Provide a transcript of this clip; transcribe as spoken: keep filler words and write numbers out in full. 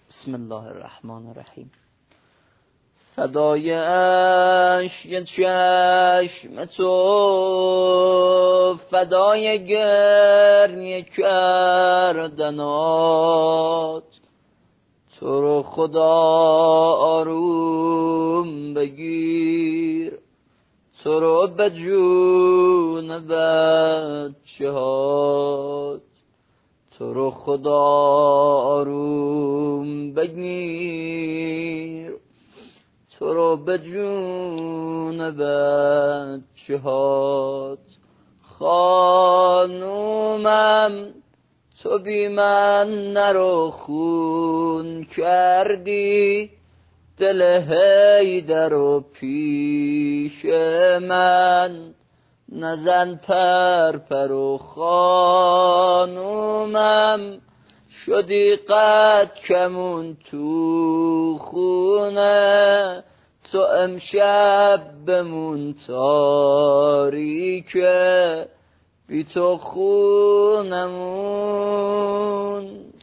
بسم الله الرحمن الرحیم. فدای اشک چشم تو، فدای گریه کردنات، تو رو خدا آروم بگیر، تو رو به جون بچه هات، تو رو خدا آروم بگیر، تو رو به جون بچه هات. خانومم تو بی من نرو، خون کردی دل حیدر و پیش من نزن پر پر. و خانومم شدی قد کمون تو خونه، تو امشب بمون تاریکه، بی تو خونمون